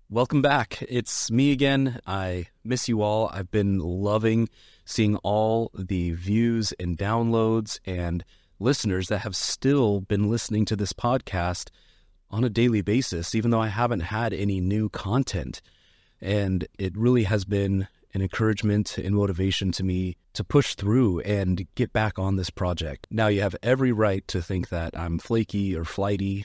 Welcome back. It's me again. I miss you all. I've been loving seeing all the views and downloads and listeners that have still been listening to this podcast on a daily basis, even though I haven't had any new content. And it really has been an encouragement and motivation to me to push through and get back on this project. Now, you have every right to think that I'm flaky or flighty.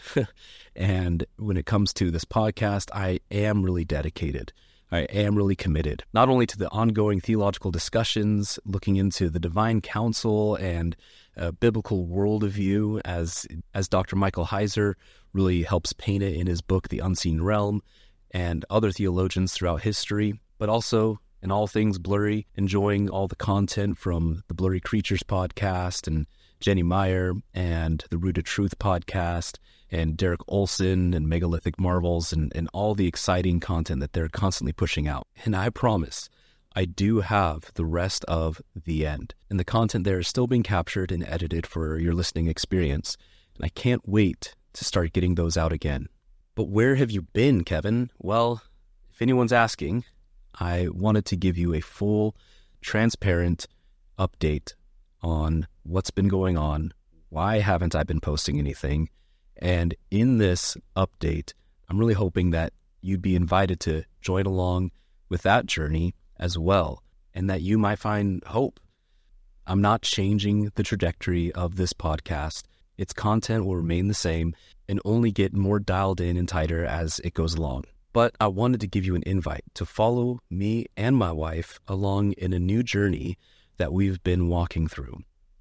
And when it comes to this podcast, I am really dedicated. I am really committed, not only to the ongoing theological discussions, looking into the divine counsel and biblical worldview as Dr. Michael Heiser really helps paint it in his book, The Unseen Realm, and other theologians throughout history, but also in all things blurry, enjoying all the content from the Blurry Creatures podcast and Jenny Meyer and the Rooted Truth podcast and Derek Olson and Megalithic Marvels and all the exciting content that they're constantly pushing out. And I promise, I do have the rest of The End. And the content there is still being captured and edited for your listening experience. And I can't wait to start getting those out again. But where have you been, Kevin? Well, if anyone's asking, I wanted to give you a full, transparent update on what's been going on, why haven't I been posting anything, and in this update, I'm really hoping that you'd be invited to join along with that journey as well, and that you might find hope. I'm not changing the trajectory of this podcast. Its content will remain the same and only get more dialed in and tighter as it goes along. But I wanted to give you an invite to follow me and my wife along in a new journey that we've been walking through.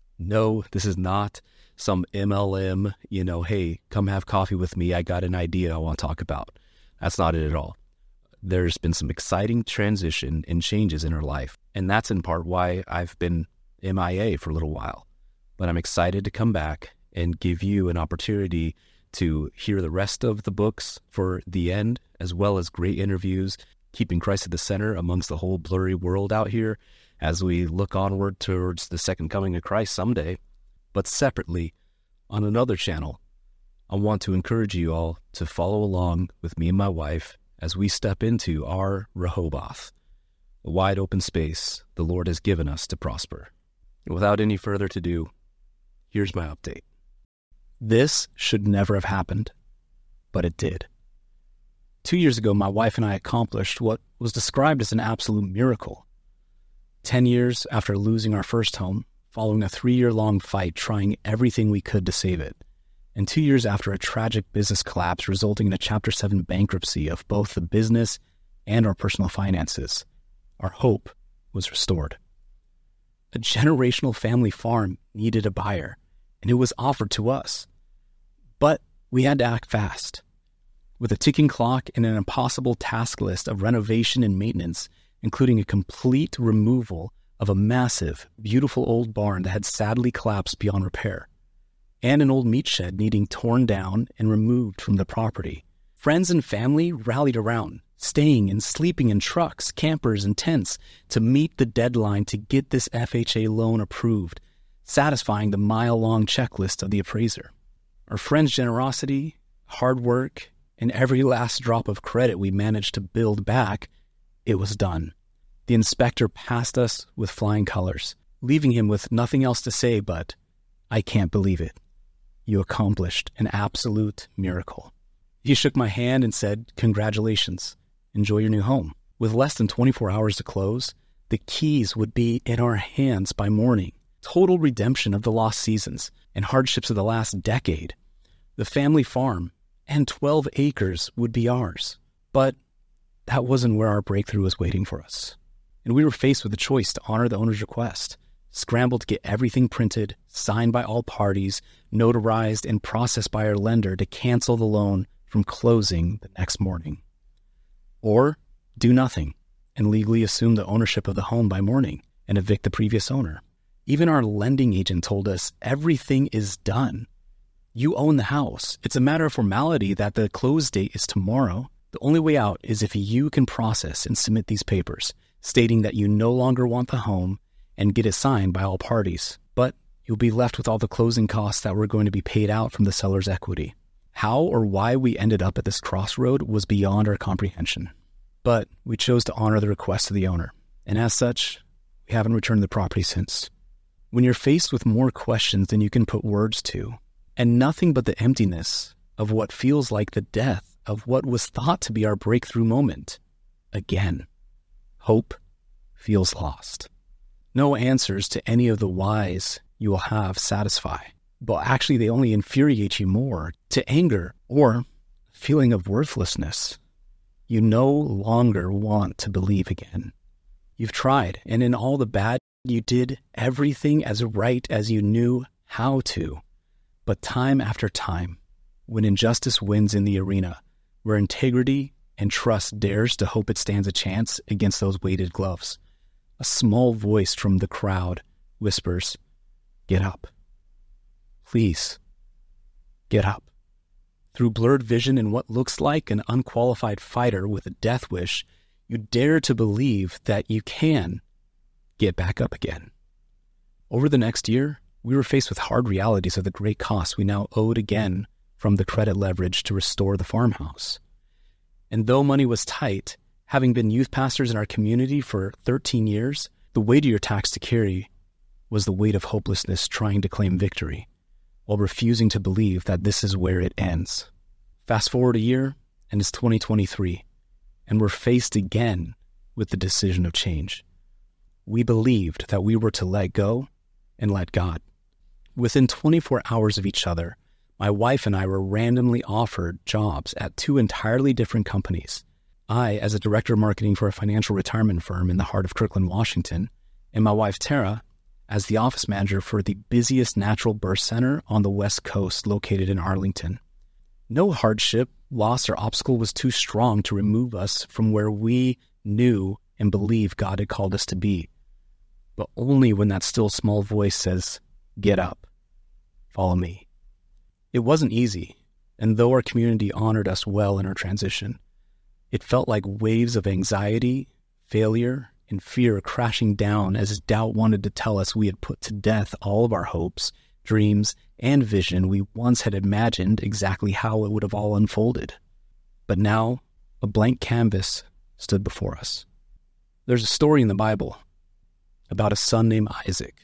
No, this is not some MLM, hey, come have coffee with me. I got an idea I want to talk about. That's not it at all. There's been some exciting transition and changes in our life. And that's in part why I've been MIA for a little while. But I'm excited to come back and give you an opportunity to hear the rest of the books for The End, as well as great interviews, keeping Christ at the center amongst the whole blurry world out here as we look onward towards the second coming of Christ someday. But separately, on another channel, I want to encourage you all to follow along with me and my wife as we step into our Rehoboth, a wide open space the Lord has given us to prosper. And without any further ado, here's my update. This should never have happened, but it did. 2 years ago, my wife and I accomplished what was described as an absolute miracle. 10 years after losing our first home, following a 3-year-long fight trying everything we could to save it, and 2 years after a tragic business collapse resulting in a Chapter 7 bankruptcy of both the business and our personal finances, our hope was restored. A generational family farm needed a buyer, and it was offered to us. But we had to act fast. With a ticking clock and an impossible task list of renovation and maintenance, including a complete removal of a massive, beautiful old barn that had sadly collapsed beyond repair, and an old meat shed needing torn down and removed from the property. Friends and family rallied around, staying and sleeping in trucks, campers, and tents to meet the deadline to get this FHA loan approved, satisfying the mile-long checklist of the appraiser. Our friends' generosity, hard work, and every last drop of credit we managed to build back, it was done. The inspector passed us with flying colors, leaving him with nothing else to say but, "I can't believe it. You accomplished an absolute miracle." He shook my hand and said, "Congratulations. Enjoy your new home." With less than 24 hours to close, the keys would be in our hands by morning. Total redemption of the lost seasons and hardships of the last decade. The family farm and 12 acres would be ours. But that wasn't where our breakthrough was waiting for us. And we were faced with a choice to honor the owner's request, scramble to get everything printed, signed by all parties, notarized, and processed by our lender to cancel the loan from closing the next morning. Or do nothing and legally assume the ownership of the home by morning and evict the previous owner. Even our lending agent told us everything is done. You own the house. It's a matter of formality that the close date is tomorrow. The only way out is if you can process and submit these papers, stating that you no longer want the home and get it signed by all parties. But you'll be left with all the closing costs that were going to be paid out from the seller's equity. How or why we ended up at this crossroad was beyond our comprehension. But we chose to honor the request of the owner, and as such, we haven't returned the property since. When you're faced with more questions than you can put words to, and nothing but the emptiness of what feels like the death of what was thought to be our breakthrough moment, again, hope feels lost. No answers to any of the whys you will have satisfy, but actually they only infuriate you more to anger or feeling of worthlessness. You no longer want to believe again. You've tried, and in all the bad, you did everything as right as you knew how to. But time after time, when injustice wins in the arena, where integrity and trust dares to hope it stands a chance against those weighted gloves, a small voice from the crowd whispers, "Get up. Please, get up." Through blurred vision and what looks like an unqualified fighter with a death wish, you dare to believe that you can get back up again. Over the next year, we were faced with hard realities of the great costs we now owed again from the credit leverage to restore the farmhouse. And though money was tight, having been youth pastors in our community for 13 years, the weight of your tax to carry was the weight of hopelessness trying to claim victory, while refusing to believe that this is where it ends. Fast forward a year, and it's 2023, and we're faced again with the decision of change. We believed that we were to let go and let God. Within 24 hours of each other, my wife and I were randomly offered jobs at two entirely different companies. I, as a director of marketing for a financial retirement firm in the heart of Kirkland, Washington, and my wife, Tara, as the office manager for the busiest natural birth center on the West Coast located in Arlington. No hardship, loss, or obstacle was too strong to remove us from where we knew and believed God had called us to be. But only when that still small voice says, "Get up, follow me." It wasn't easy, and though our community honored us well in our transition, it felt like waves of anxiety, failure, and fear crashing down as doubt wanted to tell us we had put to death all of our hopes, dreams, and vision we once had imagined exactly how it would have all unfolded. But now, a blank canvas stood before us. There's a story in the Bible about a son named Isaac,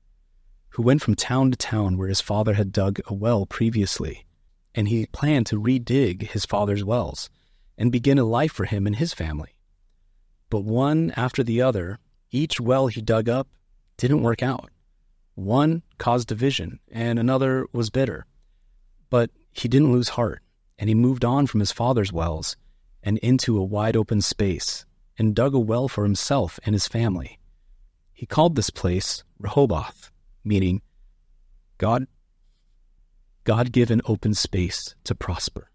who went from town to town where his father had dug a well previously, and he planned to redig his father's wells and begin a life for him and his family. But one after the other, each well he dug up didn't work out. One caused division, and another was bitter. But he didn't lose heart, and he moved on from his father's wells and into a wide open space and dug a well for himself and his family. He called this place Rehoboth, meaning God-given open space to prosper.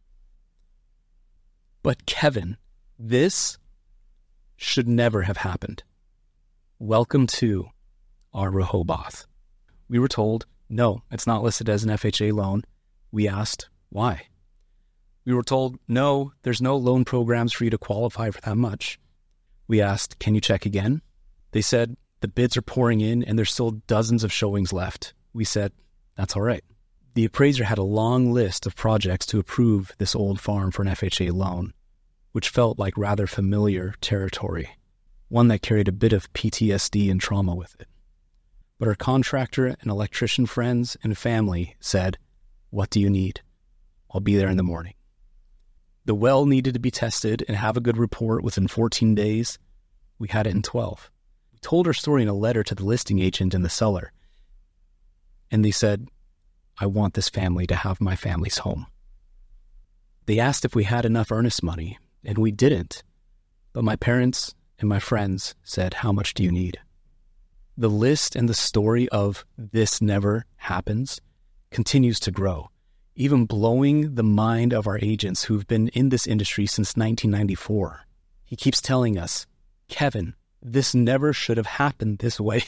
But Kevin, this should never have happened. Welcome to our Rehoboth. We were told, no, it's not listed as an FHA loan. We asked, why? We were told, no, there's no loan programs for you to qualify for that much. We asked, can you check again? They said, the bids are pouring in and there's still dozens of showings left. We said, that's all right. The appraiser had a long list of projects to approve this old farm for an FHA loan, which felt like rather familiar territory, one that carried a bit of PTSD and trauma with it. But our contractor and electrician friends and family said, what do you need? I'll be there in the morning. The well needed to be tested and have a good report within 14 days. We had it in 12. We told our story in a letter to the listing agent and the seller. And they said, I want this family to have my family's home. They asked if we had enough earnest money, and we didn't. But my parents and my friends said, how much do you need? The list and the story of this never happens continues to grow, even blowing the mind of our agents who've been in this industry since 1994. He keeps telling us, Kevin, this never should have happened this way.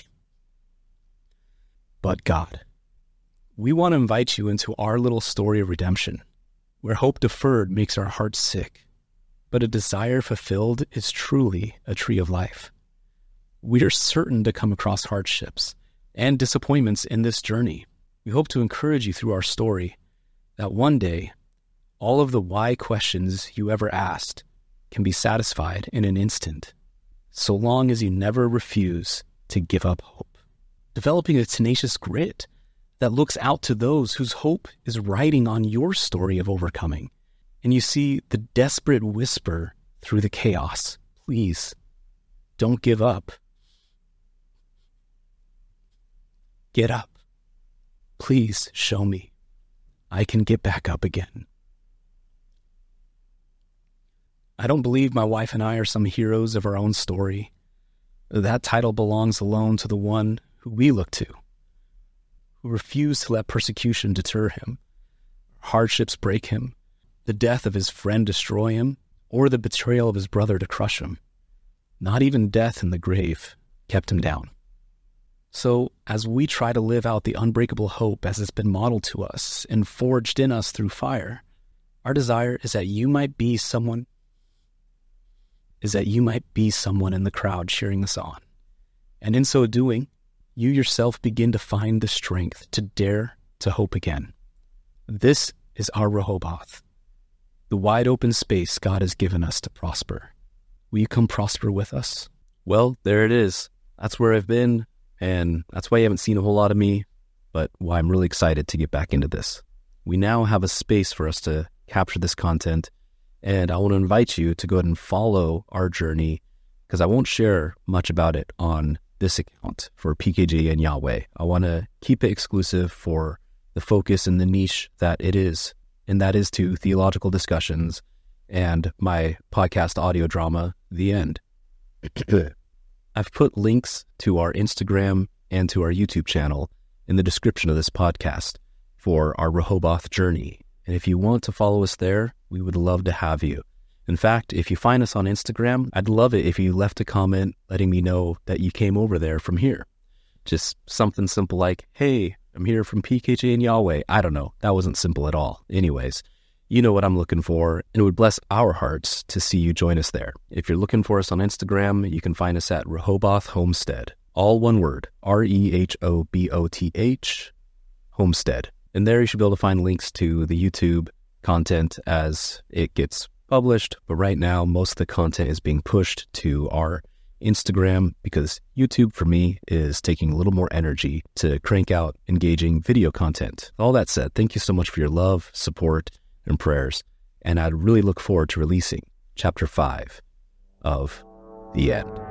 But God, we want to invite you into our little story of redemption, where hope deferred makes our hearts sick, but a desire fulfilled is truly a tree of life. We are certain to come across hardships and disappointments in this journey. We hope to encourage you through our story that one day All of the why questions you ever asked can be satisfied in an instant, so long as you never refuse to give up hope. Developing a tenacious grit that looks out to those whose hope is riding on your story of overcoming. And you see the desperate whisper through the chaos. Please, don't give up. Get up. Please show me. I can get back up again. I don't believe my wife and I are some heroes of our own story. That title belongs alone to the one who we look to, who refused to let persecution deter him, hardships break him, the death of his friend destroy him, or the betrayal of his brother to crush him. Not even death in the grave kept him down. So, as we try to live out the unbreakable hope as it's been modeled to us and forged in us through fire, our desire is that you might be someone in the crowd cheering us on. And in so doing, you yourself begin to find the strength to dare to hope again. This is our Rehoboth, the wide open space God has given us to prosper. Will you come prosper with us? Well, there it is. That's where I've been, and that's why you haven't seen a whole lot of me, but why I'm really excited to get back into this. We now have a space for us to capture this content, and I want to invite you to go ahead and follow our journey, because I won't share much about it on this account for PKJ and Yahweh. I want to keep it exclusive for the focus and the niche that it is, and that is to theological discussions and my podcast audio drama, The End. I've put links to our Instagram and to our YouTube channel in the description of this podcast for our Rehoboth journey. And if you want to follow us there, we would love to have you. In fact, if you find us on Instagram, I'd love it if you left a comment letting me know that you came over there from here. Just something simple like, hey, I'm here from PKJ and Yahweh. I don't know. That wasn't simple at all. Anyways, you know what I'm looking for, and it would bless our hearts to see you join us there. If you're looking for us on Instagram, you can find us at Rehoboth Homestead. All one word, REHOBOTH, Homestead. And there you should be able to find links to the YouTube content as it gets published. But right now, most of the content is being pushed to our Instagram because YouTube, for me, is taking a little more energy to crank out engaging video content. All that said, thank you so much for your love, support, and prayers. And I'd really look forward to releasing Chapter 5 of The End.